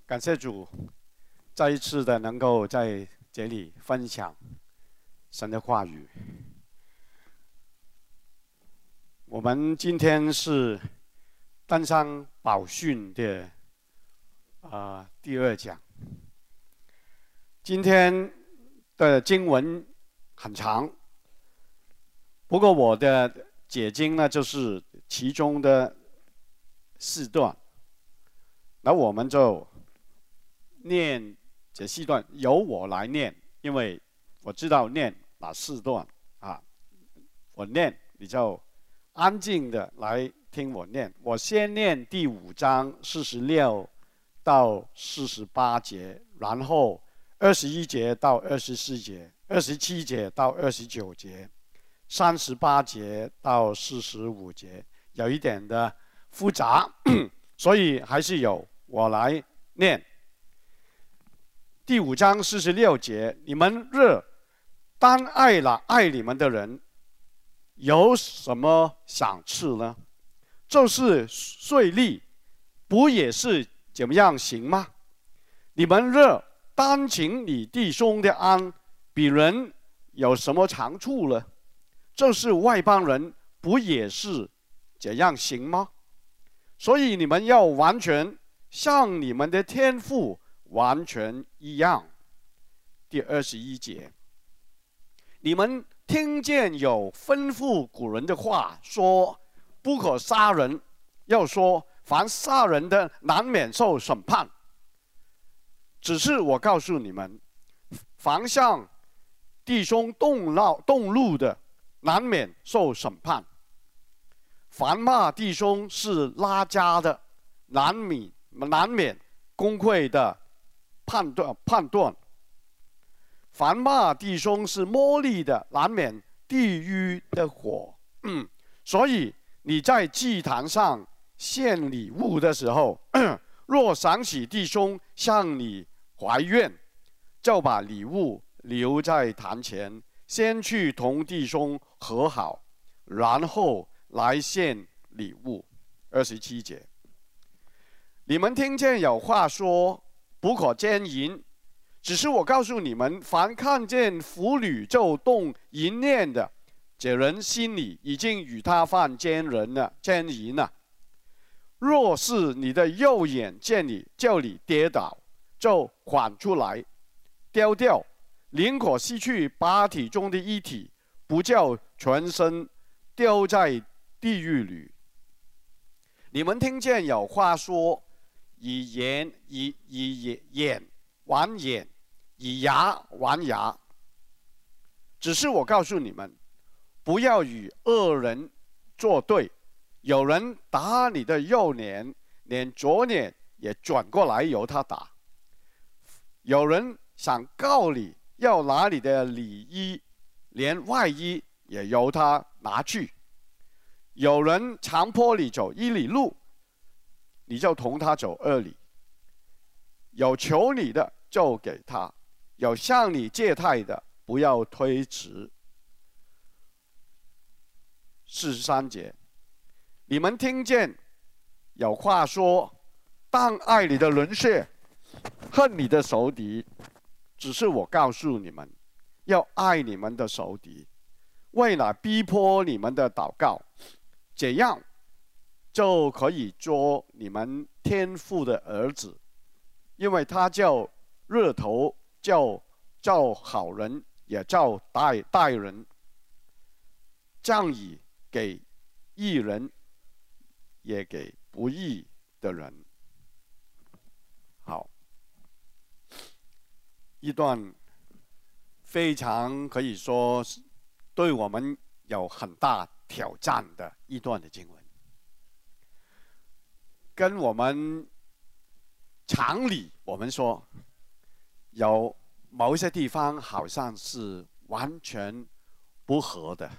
感谢主，再一次的能够在这里分享神的话语。我们今天是登山宝训的第2讲。今天的经文很长，不过我的解经呢，就是其中的4段，那我们就念这4段，由我来念，因为我知道念哪4段啊。我念，你就安静的来听我念。我先念第5章46到48节，然后21节到24节，27节到29节，38节到45节，有一点的复杂，所以还是由我来念。第5章46节，你们若单爱了爱你们的人，有什么赏赐呢？就是税吏，不也是怎么样行吗？你们若单请你弟兄的安，比人有什么长处呢？就是外邦人，不也是这样行吗？所以你们要完全像你们的天父完全一样。第21节，你们听见有吩咐古人的话，说不可杀人，要说凡杀人的难免受审判。只是我告诉你们，凡向弟兄动怒的，难免受审判；凡骂弟兄是拉加的，难免公会的判断；凡骂弟兄是魔力的，难免地狱的火。所以你在祭坛上献礼物的时候，若想起弟兄向你怀怨，就把礼物留在坛前，先去同弟兄和好，然后来献礼物。27节，你们听见有话说不可奸淫，只是我告诉你们，凡看见妇女就动淫念的，这人心里已经与他犯奸淫了。若是你的右眼见你叫你跌倒，就缓出来丢掉，宁可失去8体中的1体，不叫全身丢在地狱里。你们听见有话说，以眼还眼，以牙还牙。只是我告诉你们，不要与恶人作对。有人打你的右脸，连左脸也转过来由他打；有人想告你，要拿你的里衣，连外衣也由他拿去；有人强迫你走1里路，你就同他走2里；有求你的就给他，有向你借贷的不要推辞。43节，你们听见有话说，当爱你的邻舍，恨你的仇敌。只是我告诉你们，要爱你们的仇敌，为了逼迫你们的祷告，这样就可以做你们天父的儿子，因为他叫日头照好人，也照歹人，降雨给义人，也给不义的人。好，一段非常可以说对我们有很大挑战的一段的经文，跟我们常理我们说有某些地方好像是完全不合的。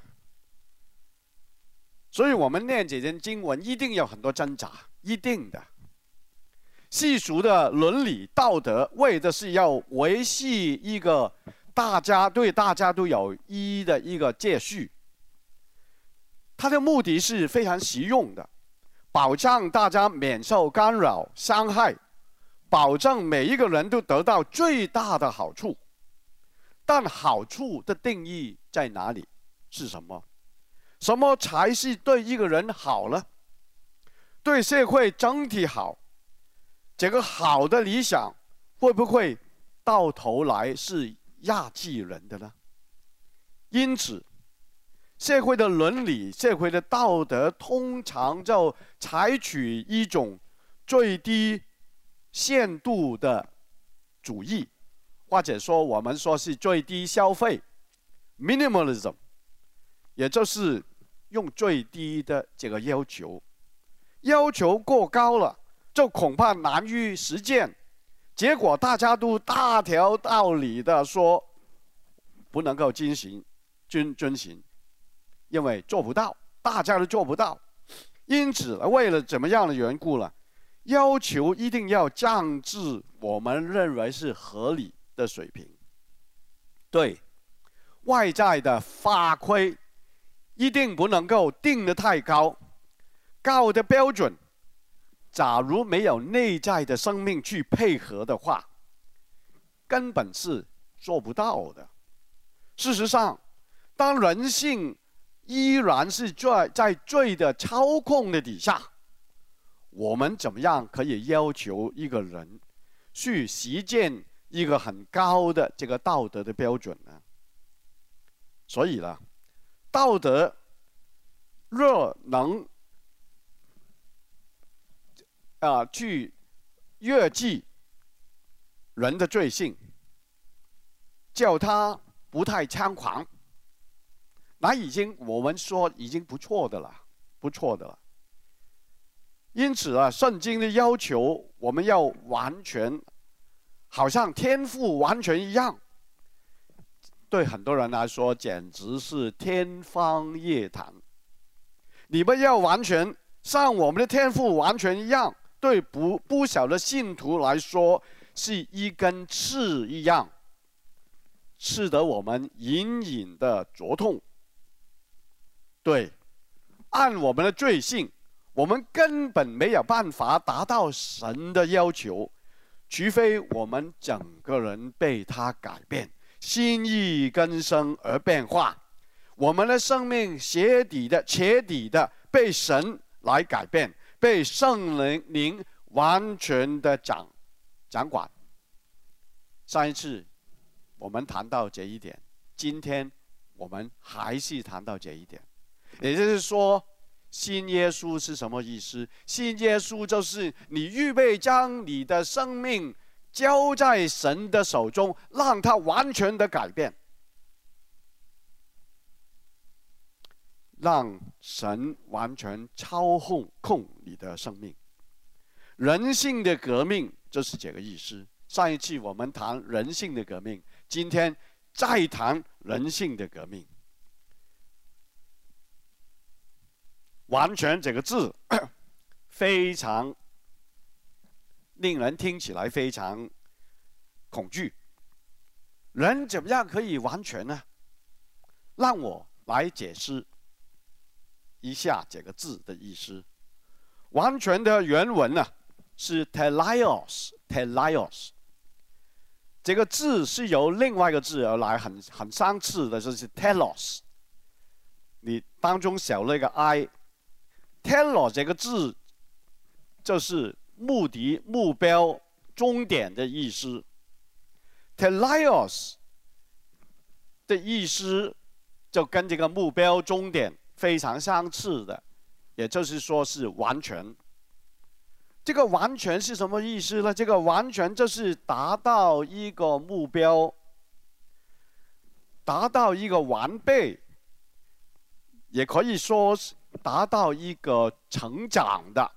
所以我们念这件经文一定有很多挣扎，一定的。世俗的伦理道德，为的是要维系一个对大家都有益的一个秩序。它的目的是非常实用的，保障大家免受干扰、伤害， 保证每一个人都得到最大的好处。但好处的定义在哪里？是什么？什么才是对一个人好呢？对社会整体好？这个好的理想会不会到头来是压制人的呢？因此，社会的伦理、社会的道德，通常就采取一种最低限度的主义，或者说我们说是最低消费 （minimalism）， 也就是用最低的这个要求。要求过高了，就恐怕难于实践。结果大家都大条道理的说不能够遵循，因为做不到，大家都做不到。因此，为了怎么样的缘故呢？要求一定要降至我们认为是合理的水平。对外在的法规一定不能够定得太高，高的标准，假如没有内在的生命去配合的话，根本是做不到的。事实上，当人性依然是在罪的操控的底下，我们怎么样可以要求一个人去实践一个很高的这个道德的标准呢？所以呢，道德若能去越记人的罪性，叫他不太猖狂，那我们说已经不错的了，不错的了。因此啊，圣经的要求我们要完全，好像天赋完全一样，对很多人来说简直是天方夜谭。你们要完全像我们的天赋完全一样，对不少的信徒来说是一根刺一样，刺得我们隐隐的灼痛。对，按我们的罪性，我们根本没有办法达到神的要求，除非我们整个人被他改变，心意更生而变化，我们的生命彻底的被神来改变，被圣灵完全的掌管。上一次我们谈到这一点，今天我们还是谈到这一点。也就是说，信耶稣是什么意思？信耶稣就是你预备将你的生命交在神的手中，让他完全的改变，让神完全操控你的生命。人性的革命就是这个意思。上一次我们谈人性的革命，今天再谈人性的革命。完全这个字非常令人听起来非常恐惧。人怎么样可以完全呢？让我来解释一下这个字的意思。完全的原文呢是 teleios， 这个字是由另外一个字而来，很相似的，就是 telos， 你当中少了一个 i。telos 这个字就是目的、目标、终点的意思。teleios 的意思就跟这个目标、终点非常相似的，也就是说是完全。这个完全是什么意思呢？这个完全就是达到一个目标，达到一个完备，也可以说是达到一个成长的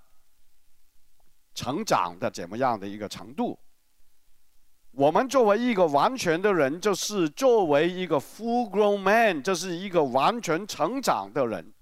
怎么样的一个程度。我们作为一个完全的人，就是作为一个 full grown man， 就是一个完全成长的人。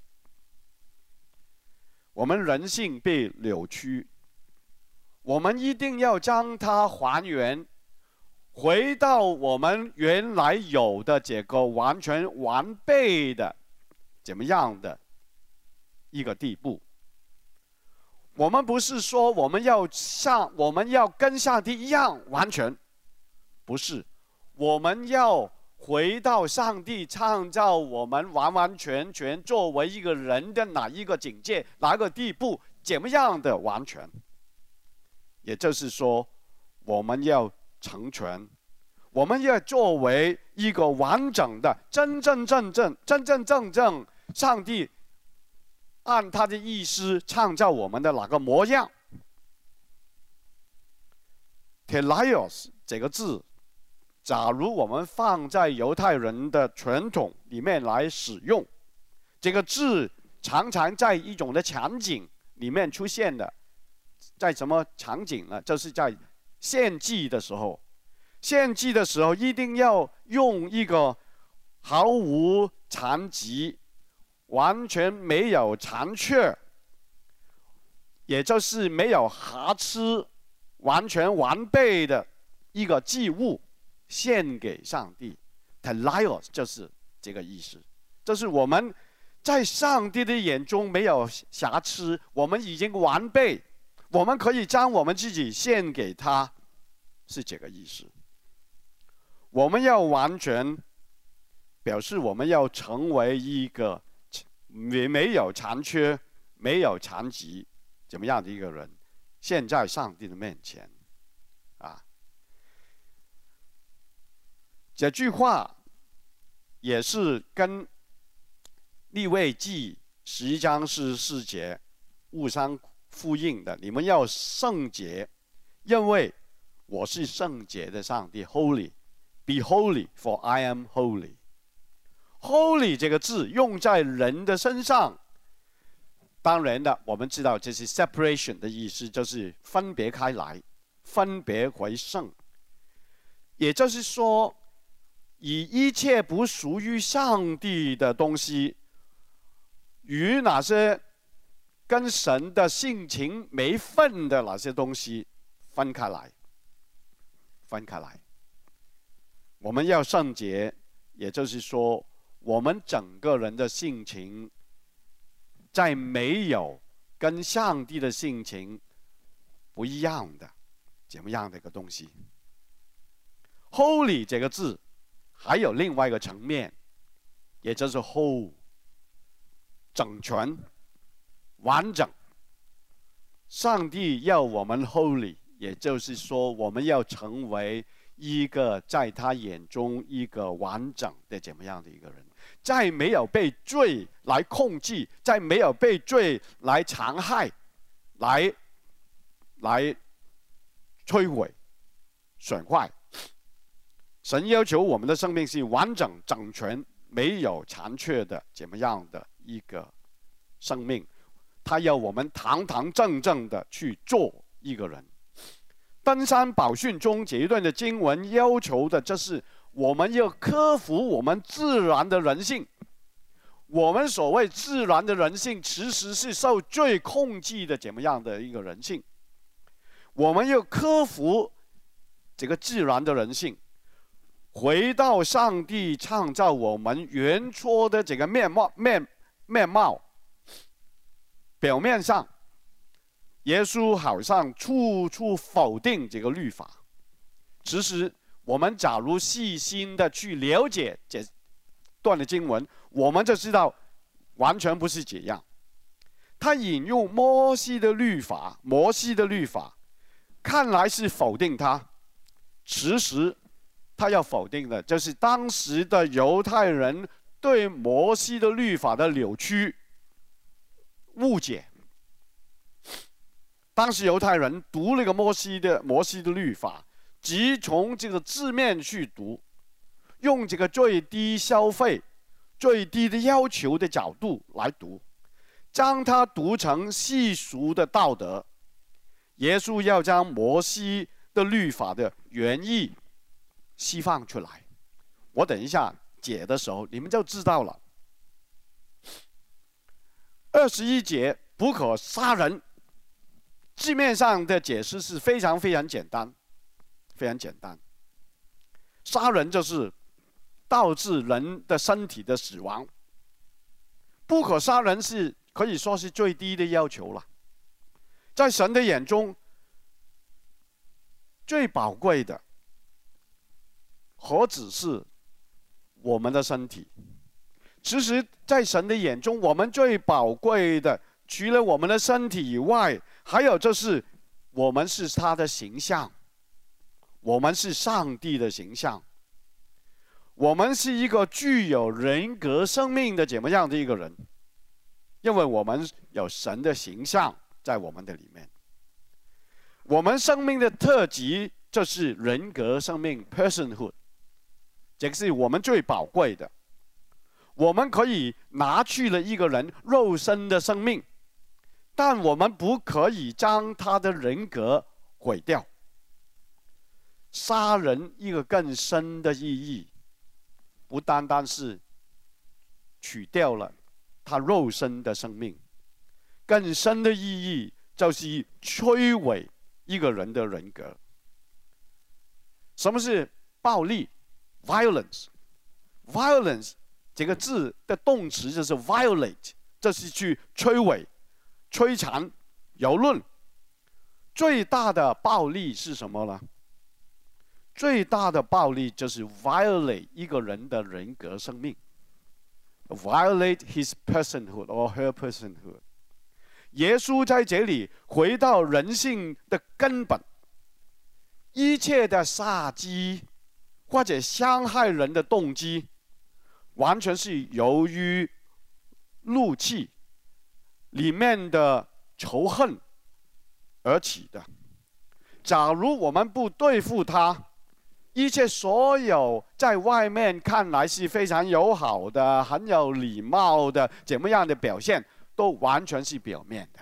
我们人性被扭曲，我们一定要将它还原，回到我们原来有的这个完全完备的怎么样的一个地步。 我们不是说我们要跟上帝一样完全，不是，我们要回到上帝创造我们完完全全作为一个人的哪一个境界、哪个地步、怎么样的完全。也就是说，我们要成全，我们要作为一个完整的、真真正正上帝按他的意思创造我们的哪个模样。Teleios 这个字，假如我们放在犹太人的传统里面来使用，这个字常常在一种的场景里面出现的。在什么场景呢？就是在献祭的时候，献祭的时候一定要用一个毫无残疾、完全没有残缺，也就是没有瑕疵、完全完备的一个祭物献给上帝。Teleios 就是这个意思，就是我们在上帝的眼中没有瑕疵，我们已经完备。我们可以将我们自己献给他，是这个意思。我们要完全，表示我们要成为一个没有残缺、没有残疾怎么样的一个人，现在上帝的面前，啊，这句话也是跟利未记11章44节互相呼应的。你们要圣洁，因为我是圣洁的上帝 ，Holy， be holy, for I am holy。Holy 这个字用在人的身上，当然的，我们知道这是 separation 的意思，就是分别开来，分别为圣。也就是说，以一切不属于上帝的东西，与那些跟神的性情没份的那些东西分开来，分开来。我们要圣洁，也就是说，我们整个人的性情，在没有跟上帝的性情不一样的怎么样的一个东西。Holy 这个字还有另外一个层面，也就是 whole， 整全。完整，上帝要我们 holy， 也就是说，我们要成为一个在他眼中一个完整的怎么样的一个人，在没有被罪来控制，在没有被罪来残害、来摧毁、损坏。神要求我们的生命是完整、整全、没有残缺的怎么样的一个生命。他要我们堂堂正正的去做一个人。登山宝训中这一段的经文要求的，就是我们要克服我们自然的人性。我们所谓自然的人性，其实是受罪控制的怎么样的一个人性。我们要克服这个自然的人性，回到上帝创造我们原初的这个面貌。表面上，耶稣好像处处否定这个律法。其实，我们假如细心的去了解这段的经文，我们就知道，完全不是这样。他引用摩西的律法，看来是否定他，其实他要否定的就是当时的犹太人对摩西的律法的扭曲。误解。当时犹太人读那个摩西的律法，即从这个字面去读，用这个最低消费、最低的要求的角度来读，将它读成世俗的道德。耶稣要将摩西的律法的原意释放出来。我等一下解的时候，你们就知道了。21节不可杀人，字面上的解释是非常简单，非常简单。杀人就是导致人的身体的死亡，不可杀人是可以说是最低的要求了。 在神的眼中，最宝贵的，何止是我们的身体？其实，在神的眼中，我们最宝贵的，除了我们的身体以外，还有就是我们是他的形象，我们是上帝的形象，我们是一个具有人格生命的怎么样的一个人？因为我们有神的形象在我们的里面，我们生命的特质就是人格生命 （personhood）， 这个是我们最宝贵的。我们可以拿去了一个人肉身的生命，但我们不可以将他的人格毁掉。杀人一个更深的意义，不单单是取掉了他肉身的生命，更深的意义就是摧毁一个人的人格。什么是暴力 ？violence。violence 这个字的动词就是 violate， 这是去摧毁、摧残、蹂躏。最大的暴力是什么呢？最大的暴力就是 violate 一个人的人格生命 ，violate his personhood or her personhood。耶稣在这里回到人性的根本，一切的杀机或者伤害人的动机，完全是由于怒气里面的仇恨而起的。假如我们不对付他，一切所有在外面看来是非常友好的、很有礼貌的怎么样的表现，都完全是表面的。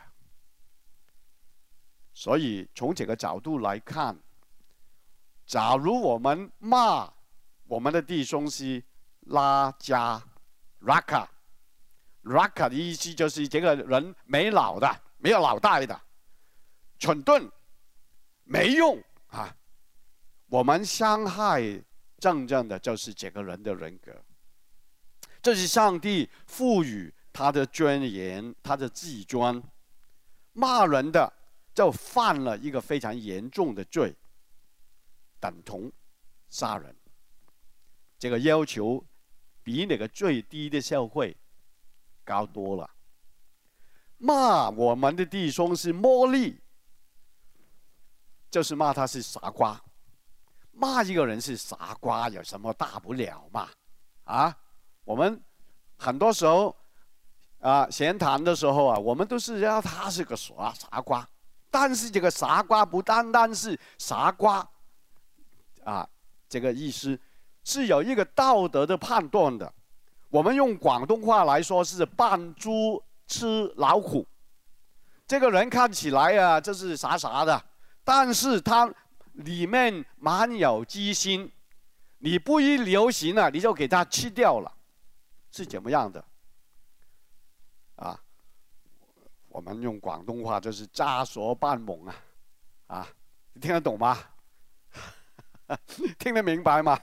所以从这个角度来看，假如我们骂我们的弟兄是拉加 （Raka）， 的意思就是这个人没脑的、没有脑袋的、蠢钝、没用啊。我们伤害真正的就是这个人的人格，这是上帝赋予他的尊严、他的自尊。骂人的就犯了一个非常严重的罪，等同杀人。这个要求比那个最低的社会高多了。骂我们的弟兄是魔力，就是骂他是傻瓜。骂一个人是傻瓜有什么大不了嘛？啊，我们很多时候闲谈的时候我们都是要他是个傻瓜。但是这个傻瓜不单单是傻瓜这个意思是有一个道德的判断的。我们用广东话来说是扮猪吃老虎。这个人看起来就是傻傻的，但是他里面满有机心，你不一留神你就给他吃掉了，是怎么样的？我们用广东话就是诈傻扮懵你听得懂吗？听得明白吗？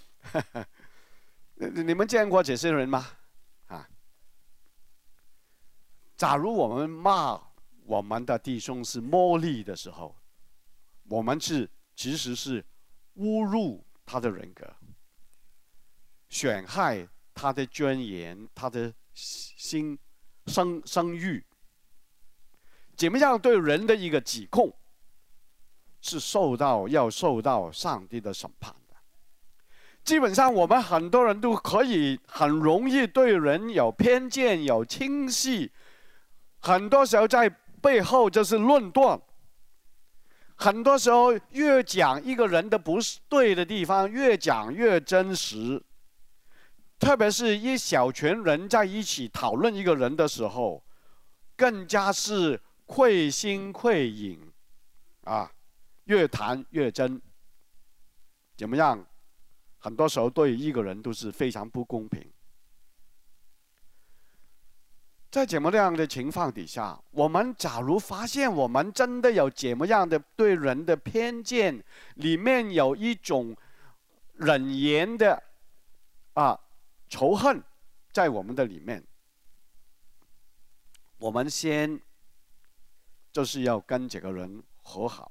你们见过这些人吗？假如我们骂我们的弟兄是魔力的时候，我们其实是侮辱他的人格，损害他的尊严、他的声誉。怎么样对人的一个指控，是要受到上帝的审判的。基本上，我们很多人都可以很容易对人有偏见、有轻视，很多时候在背后就是论断。很多时候，越讲一个人的不对的地方，越讲越真实。特别是一小群人在一起讨论一个人的时候，更加是窥心窥影越谈越真。怎么样？很多时候对一个人都是非常不公平。在怎么样的情况底下，我们假如发现我们真的有怎么样的对人的偏见，里面有一种冷言的仇恨在我们的里面，我们先就是要跟这个人和好。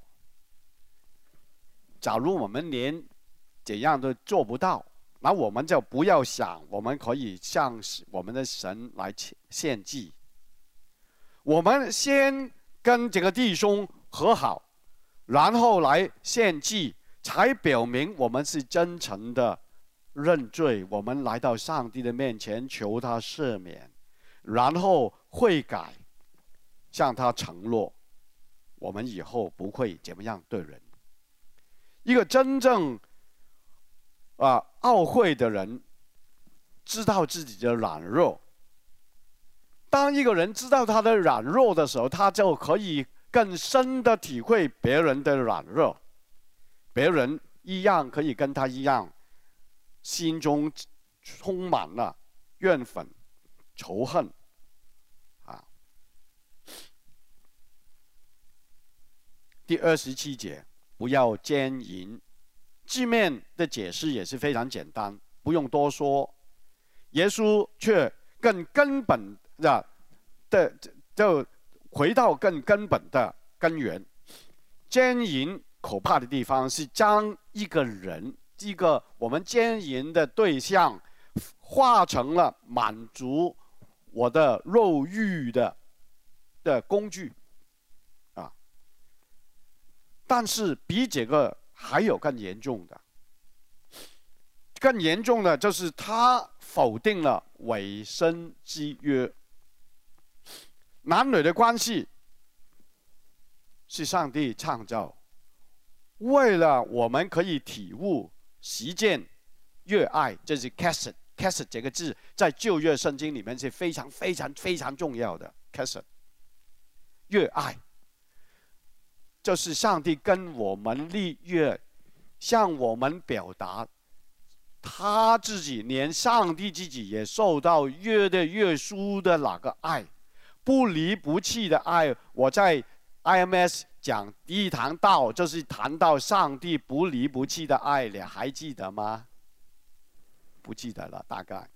假如我们连这样都做不到，那我们就不要想我们可以向我们的神来献祭。我们先跟这个弟兄和好，然后来献祭，才表明我们是真诚的认罪。我们来到上帝的面前，求他赦免，然后悔改，向他承诺，我们以后不会怎么样对人。一个真正懊悔的人，知道自己的软弱。当一个人知道他的软弱的时候，他就可以更深的体会别人的软弱。别人一样可以跟他一样，心中充满了怨愤、仇恨，第27节，不要奸淫。字面的解释也是非常简单，不用多说。耶稣却更根本就回到更根本的根源。奸淫可怕的地方是将一个人，一个我们奸淫的对象，化成了满足我的肉欲的工具但是比这个还有更严重的，更严重的就是他否定了委身之约。男女的关系是上帝创造，为了我们可以体悟实践热爱，这是 chesed 这个字在旧约圣经里面是非常非常非常重要的 chesed 热爱。就是上帝跟我们立约，向我们表达他自己，连上帝自己也受到约的约束的那个爱，不离不弃的爱。我在 IMS 讲第一堂道，就是谈到上帝不离不弃的爱，你还记得吗？不记得了，大概。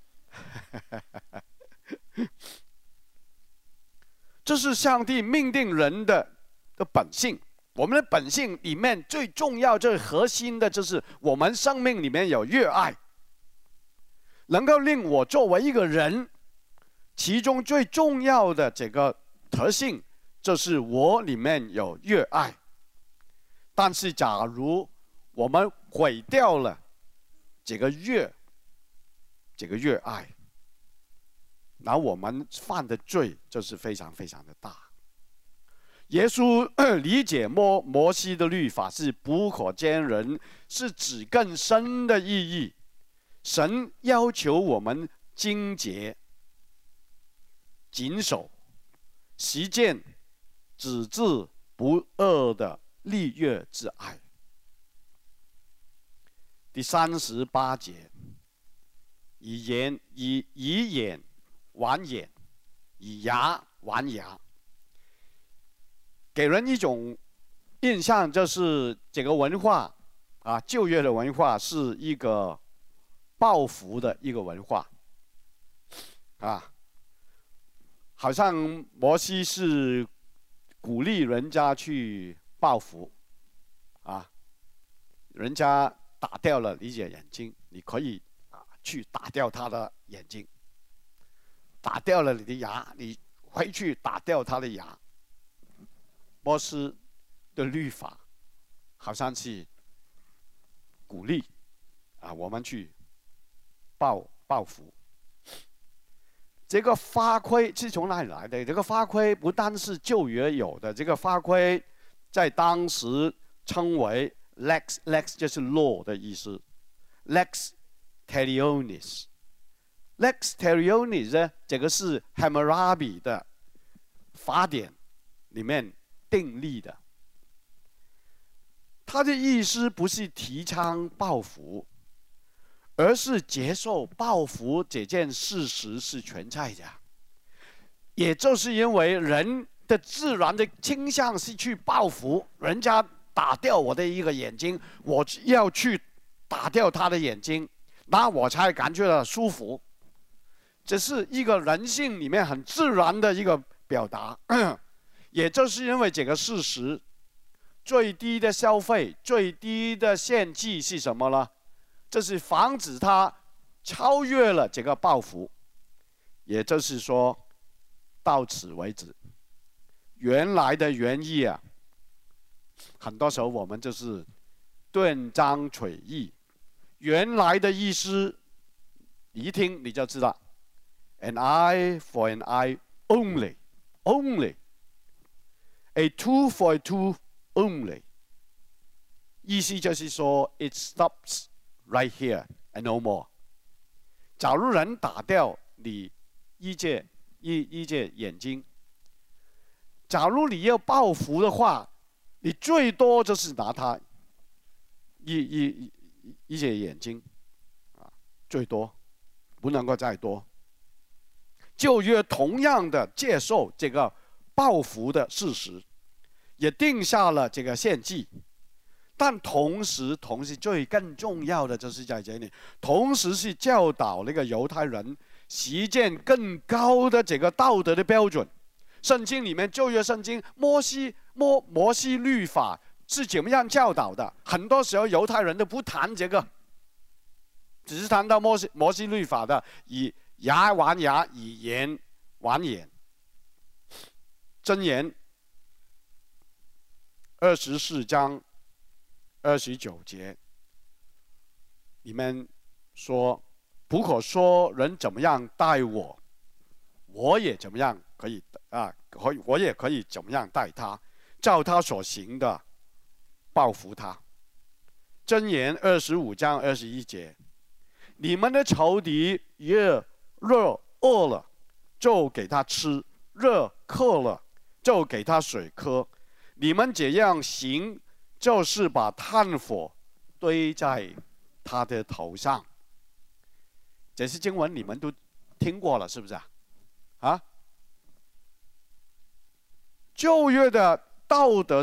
这是上帝命定人的本性。我们的本性里面最重要、最核心的就是我们生命里面有热爱，能够令我作为一个人，其中最重要的这个特性就是我里面有热爱。但是假如我们毁掉了这个热爱，那我们犯的罪就是非常非常的大。耶稣理解摩西的律法是不可奸人，是指更深的意义。神要求我们精洁、谨守、实践只字不二的立约之爱。第38节，以眼还眼，以牙还牙。给人一种印象，就是这个文化旧约的文化是一个报复的一个文化好像摩西是鼓励人家去报复人家打掉了你的眼睛，你可以去打掉他的眼睛；打掉了你的牙，你回去打掉他的牙。摩西的律法好像是鼓励我们去报复。这个法规是从哪里来的？这个法规不单是旧约有的，这个法规在当时称为 lex 就是 law 的意思 ，lex talionis。lex talionis 呢，这个是 Hammurabi 的法典里面订立的。他的意思不是提倡报复，而是接受报复这件事实是存在的。也就是因为人的自然的倾向是去报复，人家打掉我的一个眼睛，我要去打掉他的眼睛，那我才感觉到舒服。这是一个人性里面很自然的一个表达。 也就是因为这个事实，最低的消费、最低的献祭是什么呢？这是防止他超越了这个报复。也就是说，到此为止。原来的原意啊，很多时候我们就是断章取义。原来的意思，你一听你就知道 ，an eye for an eye only, only, a tooth for a tooth only。意思就是说 ，it stops right here and no more。假如人打掉你一隻眼睛，假如你要报复的话，你最多就是拿他一隻眼睛，啊，最多，不能够再多。旧约同样的接受这个报复的事实，也定下了这个献祭，但同时最更重要的就是在这里，同时是教导那个犹太人实践更高的这个道德的标准。圣经里面旧约圣经摩西律法是怎么样教导的？很多时候犹太人都不谈这个，只是谈到摩西律法的以牙还牙，以眼还眼。箴言24章29节里面说，不可说人怎么样待我，我也怎么样可以我也可以怎么样待他，照他所行的报复他。箴言25章21节，你们的仇敌热饿了，就给他吃；热渴了，就给他水喝。你们这样行，就是把炭火堆在他的头上。这些经文你们都听过了，是不是啊？旧约的道德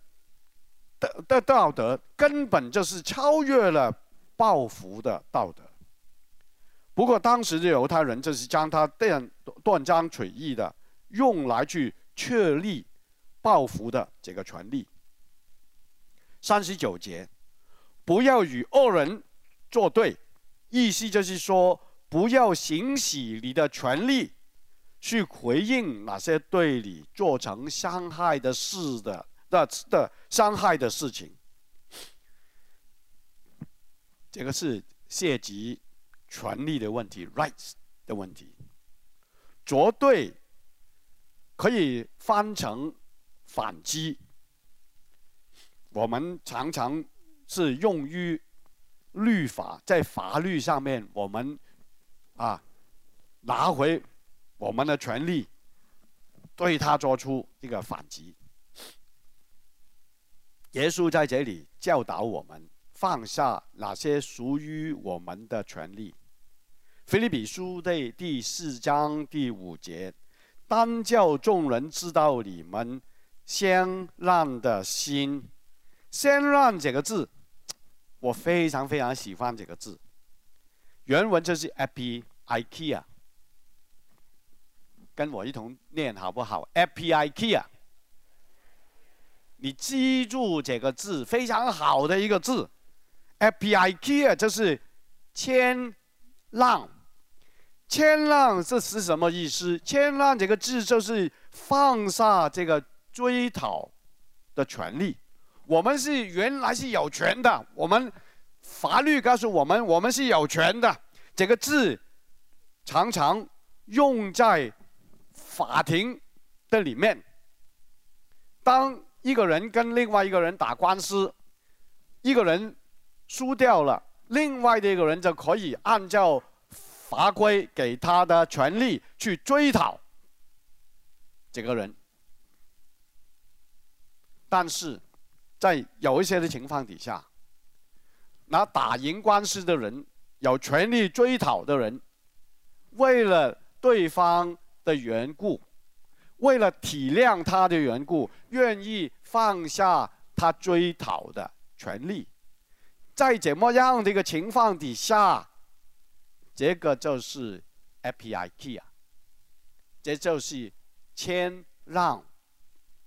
道德根本就是超越了报复的道德。不过当时的犹太人就是将它断章取义的用来去确立报复的这个权利。39节，不要与恶人作对，意思就是说，不要行使你的权利去回应那些对你造成伤害的事的伤害的事情。这个是涉及权利的问题 ，rights 的问题。作对可以翻成反击，我们常常是用于律法，在法律上面，我们拿回我们的权利，对他做出一个反击。耶稣在这里教导我们放下那些属于我们的权利。腓立比书的第4章第5节，单叫众人知道你们先让的心。先让这个字，我非常非常喜欢这个字，原文就是 epi-ikea， 跟我一同念好不好 ？epi-ikea， 你记住这个字，非常好的一个字。epi-ikea 就是谦让。谦让这是什么意思？谦让这个字就是放下这个追讨的权利。我们是原来是有权的，我们法律告诉我们，我们是有权的。这个字常常用在法庭的里面。当一个人跟另外一个人打官司，一个人输掉了，另外的一个人就可以按照法规给他的权利去追讨这个人。但是在有一些的情况底下，那打赢官司的人，有权利追讨的人，为了对方的缘故，为了体谅他的缘故，愿意放下他追讨的权利。在怎么样的一个情况底下，这个就是 epi-ikea， 这就是谦让。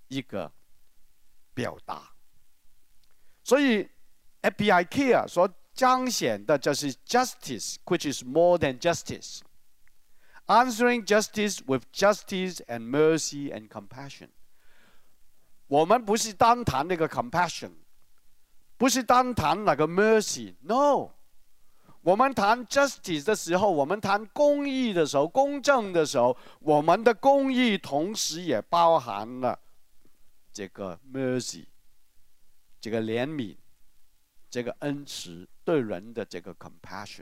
一个表达。所以 FBI Care 所彰显的就是 justice, which is more than justice. Answering justice with justice and mercy and compassion. 我们不是单谈那个 compassion， 不是单谈那个 mercy，no。我们谈 justice 的时候，我们谈公义的时候，公正的时候，我们的公义同时也包含了这个 mercy， 这个怜悯，这个恩慈，对人的这个 compassion。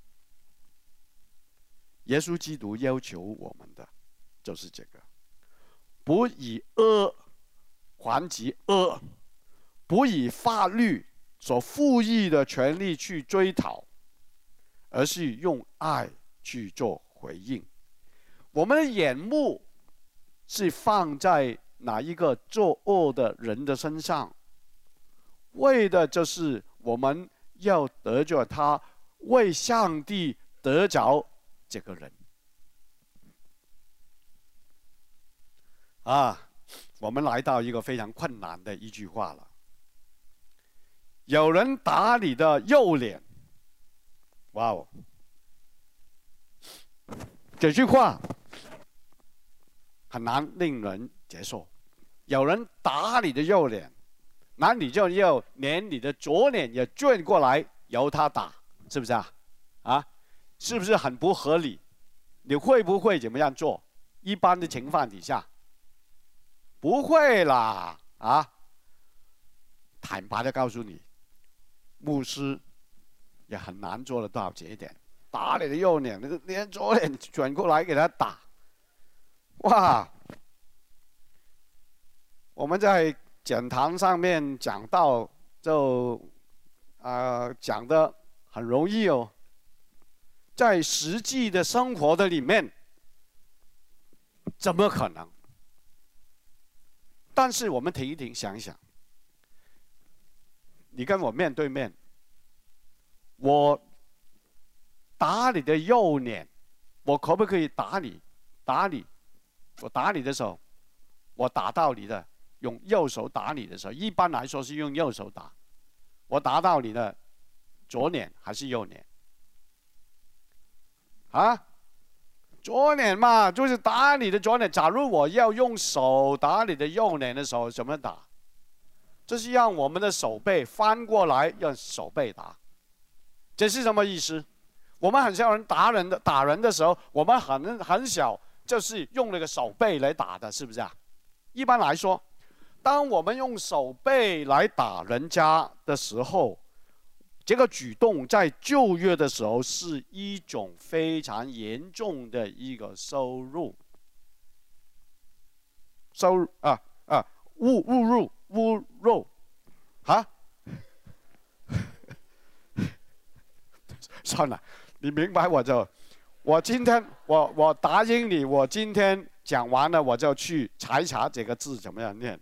耶稣基督要求我们的就是这个：不以恶还击恶，不以法律所赋予的权利去追讨，而是用爱去做回应。我们的眼目是放在哪一个作恶的人的身上，为的就是我们要得着他，为上帝得着这个人。我们来到一个非常困难的一句话了。有人打你的右脸，哇哦！这句话很难令人接受。有人打你的右脸，那你就要连你的左脸也转过来由他打，是不是啊？是不是很不合理？你会不会怎么样做？一般的情况底下，不会啦坦白的告诉你，牧师也很难做得到这一点。打你的右脸，连左脸转过来给他打，哇！我们在讲堂上面讲到，就讲的很容易哦，在实际的生活的里面，怎么可能？但是我们停一停，想一想，你跟我面对面，我打你的右脸，我可不可以打你？我打你的时候，我打到你的，用右手打你的时候，一般来说是用右手打。我打到你的左脸还是右脸？左脸嘛，就是打你的左脸。假如我要用手打你的右脸的时候，怎么打？就是让我们的手背翻过来，用手背打。这是什么意思？我们很少人打人的时候，我们很少就是用那个手背来打的，是不是啊？一般来说，当我们用手背来打人家的时候，这个举动在旧约的时候是一种非常严重的一个侮辱算了，你明白我今天我答应你，我今天讲完了我就去查一查这个字怎么样念。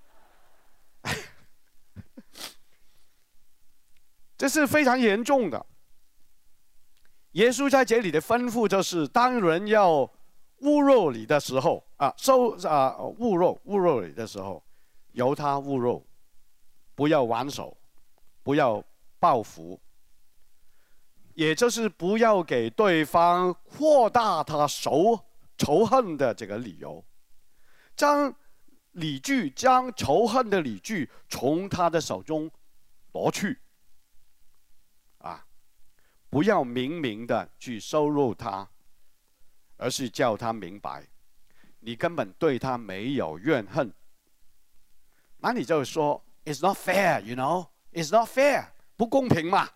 这是非常严重的。耶稣在这里的吩咐就是：当人要侮辱你的时候，侮辱你的时候，由他侮辱，不要还手，不要报复，也就是不要给对方扩大他仇恨的这个理由，将仇恨的理据从他的手中夺去。不要明明的去羞辱他，而是叫他明白，你根本对他没有怨恨。那你就说 ，It's not fair, you know, it's not fair， 不公平嘛。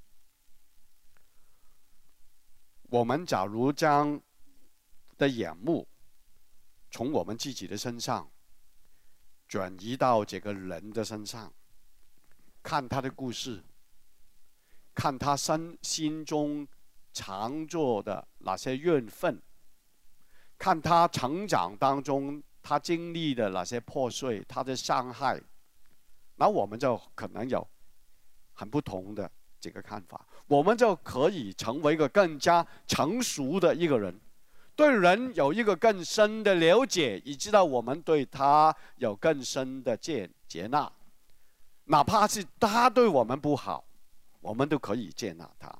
我们假如将的眼目从我们自己的身上转移到这个人的身上，看他的故事。看他心中藏着的那些怨愤，看他成长当中他经历的那些破碎，他的伤害，那我们就可能有很不同的这个看法，我们就可以成为一个更加成熟的一个人， 对人有一个更深的了解，以知道我们对他有更深的接纳，哪怕是他对我们不好，我们都可以接纳他。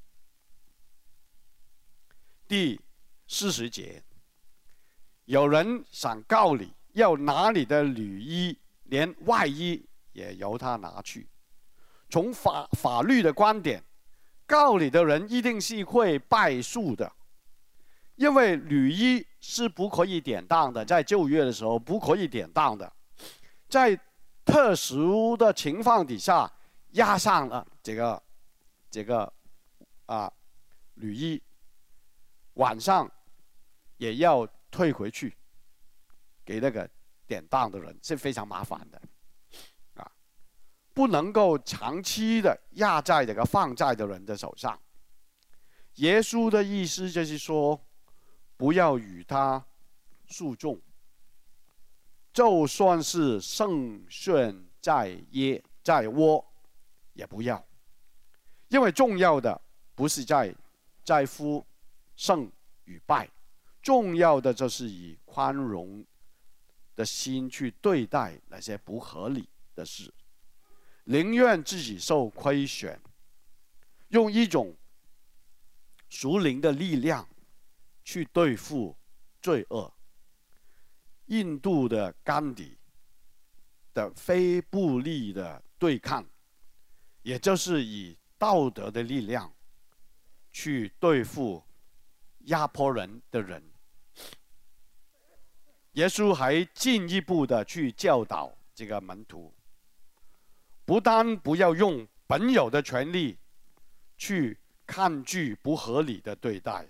第40节，有人想告你，要拿你的里衣，连外衣也由他拿去。从法律的观点，告你的人一定是会败诉的。因为里衣是不可以典当的，在旧约的时候不可以典当的，在特殊的情况底下压上了这个里衣，晚上也要退回去给那个典当的人，是非常麻烦的啊，不能够长期的压在这个放债的人的手上。耶稣的意思就是说，不要与他诉讼，就算是胜券在握，也不要，因为重要的不是在乎胜与败，重要的就是以宽容的心去对待那些不合理的事，宁愿自己受亏损，用一种属灵的力量去对付罪恶。印度的甘地的非暴力的对抗，也就是以道德的力量去对付压迫人的人。耶稣还进一步的去教导这个门徒，不单不要用本有的权利去抗拒不合理的对待，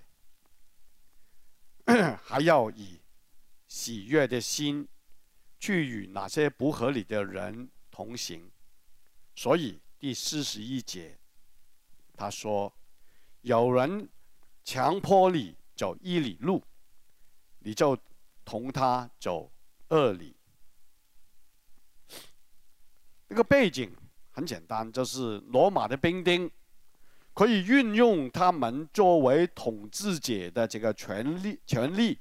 还要以喜悦的心去与那些不合理的人同行。所以第41节他说，有人强迫你走1里路，你就同他走2里。这个背景很简单，就是罗马的兵丁可以运用他们作为统治者的这个权力，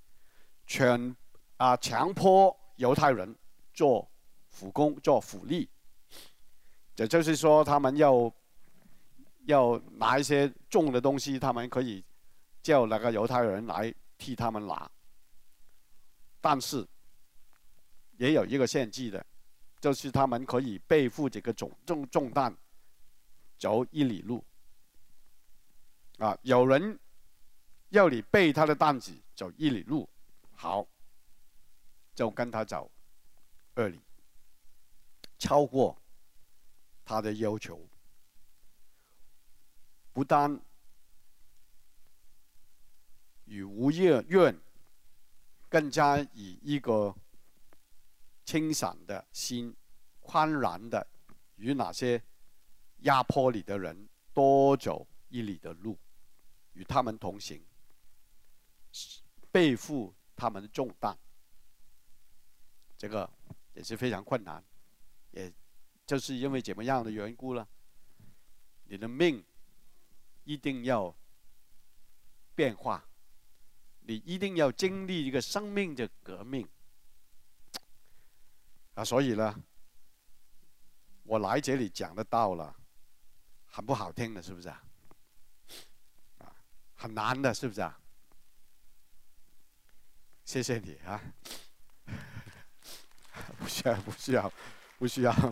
强迫犹太人做苦工、做苦力。也就是说，他们要拿一些重的东西，他们可以叫那个犹太人来替他们拿。但是也有一个限制的，就是他们可以背负这个重担，走1里路。有人要你背他的担子走1里路，好，就跟他走2里，超过他的要求，不单与无怨，更加以一个清散的心，宽然的与那些压迫你的人多走1里的路，与他们同行，背负他们的重担。这个也是非常困难，也就是因为怎么样的缘故呢？你的命一定要变化，你一定要经历一个生命的革命所以呢，我来这里讲的道了，很不好听的，是不是很难的，是不是谢谢你不需要。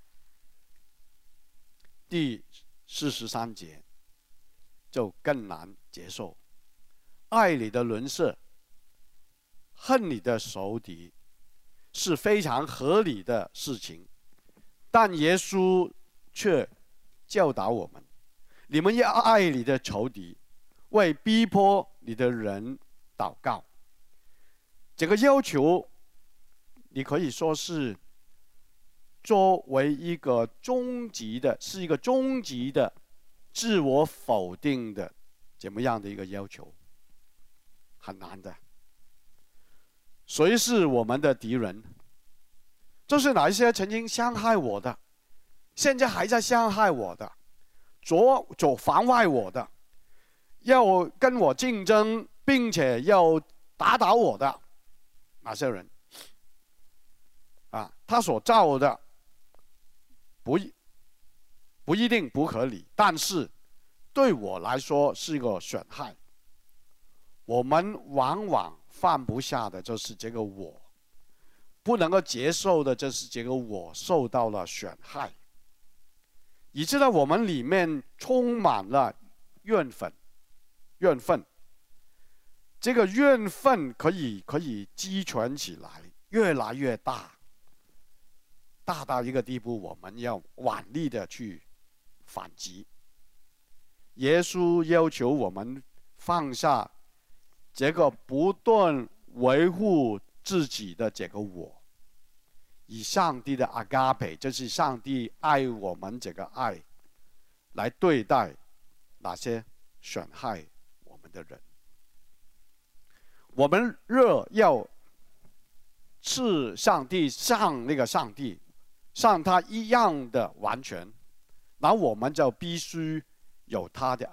第43节就更难接受，爱你的邻舍，恨你的仇敌，是非常合理的事情，但耶稣却教导我们，你们要爱你的仇敌，为逼迫你的人祷告。这个要求你可以说是作为一个终极的自我否定的怎么样的一个要求，很难的。谁是我们的敌人？就是哪一些曾经伤害我的，现在还在伤害我的，妨碍我的，要跟我竞争并且要打倒我的那些人，他所造的不一定不合理，但是对我来说是一个损害。我们往往放不下的就是这个我，不能够接受的就是这个我受到了损害，以致呢我们里面充满了怨愤。这个怨愤可以积存起来，越来越大，大到一个地步，我们要顽力的去反击。耶稣要求我们放下这个不断维护自己的这个我，以上帝的阿嘎培，就是上帝爱我们这个爱，来对待那些损害我们的人。我们若要是上帝像那个上帝，像他一样的完全，那我们就必须有他的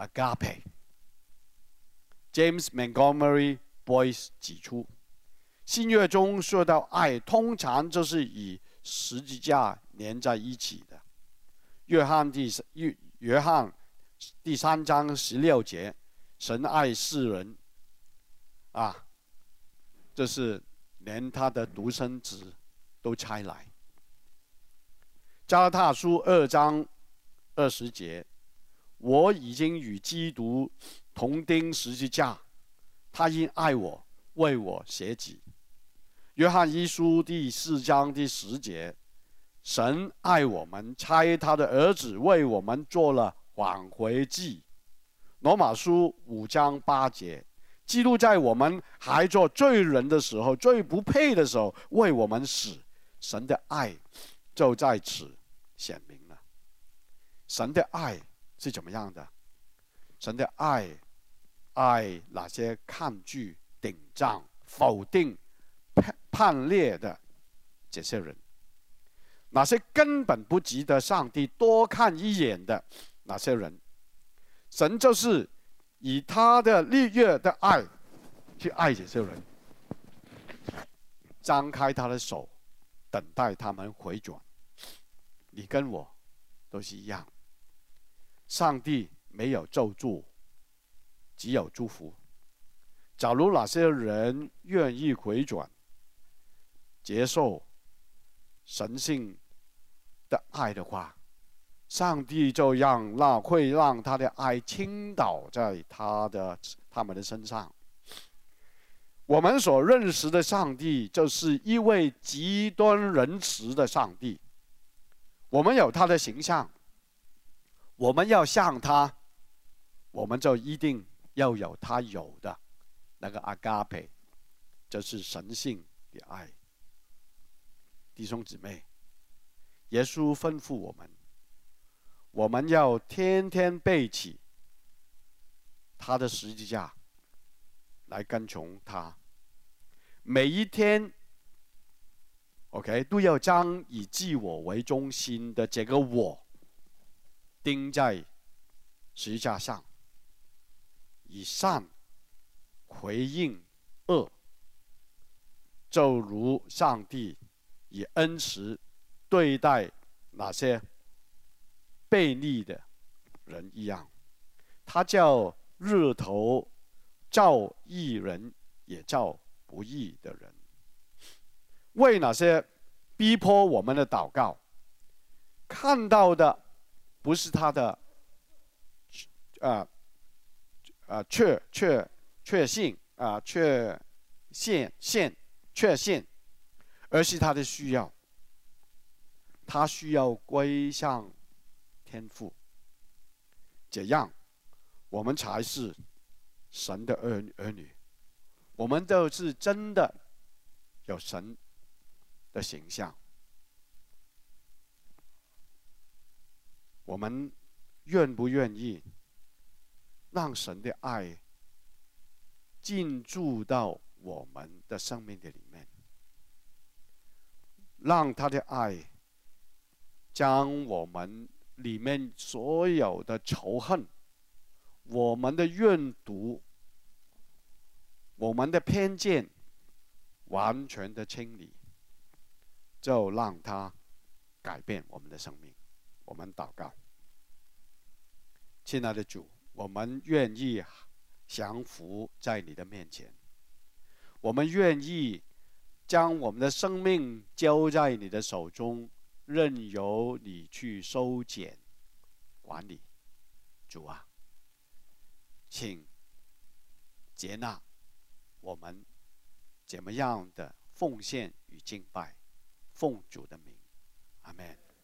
agape。James Montgomery Boice 指出，新约中说到爱，通常就是以十字架连在一起的。约翰第3章16节，神爱世人，就是连他的独生子都差来。加拉太书2章20节，我已经与基督同钉十字架，他因爱我，为我舍己。约翰一书第4章第10节，神爱我们，差他的儿子为我们做了挽回祭。罗马书5章8节，基督在我们还做罪人的时候，最不配的时候，为我们死。神的爱就在此显明了。神的爱是怎么样的？神的爱那些抗拒、顶撞、否定、叛逆的这些人，那些根本不值得上帝多看一眼的那些人，神就是以他的烈焰的爱去爱这些人，张开他的手，等待他们回转。你跟我都是一样，上帝没有咒诅，只有祝福。假如那些人愿意回转，接受神性的爱的话，上帝就会让他的爱倾倒在他们的身上。我们所认识的上帝就是一位极端仁慈的上帝，我们有他的形象，我们要像他，我们就一定要有他有的那个阿嘎培，就是神性的爱。弟兄姊妹，耶稣吩咐我们要天天背起他的十字架来跟从他，每一天 都要将以自我为中心的这个我钉在十字架上，以善回应恶，就如上帝以恩慈对待那些悖逆的人一样。他叫日头照义人，也照不义的人。为那些逼迫我们的祷告，看到的不是他的确信，而是他的需要。他需要归向天父，这样我们才是神的儿女，我们就是真的有神的形象。我们愿不愿意让神的爱进驻到我们的生命的里面，让他的爱将我们里面所有的仇恨、我们的怨毒、 我们的偏见完全的清理，就让他改变我们的生命。我们祷告。亲爱的主，我们愿意降服在你的面前，我们愿意将我们的生命交在你的手中，任由你去收捡管理。主啊，请接纳我们怎么样的奉献与敬拜，奉主的名，阿们。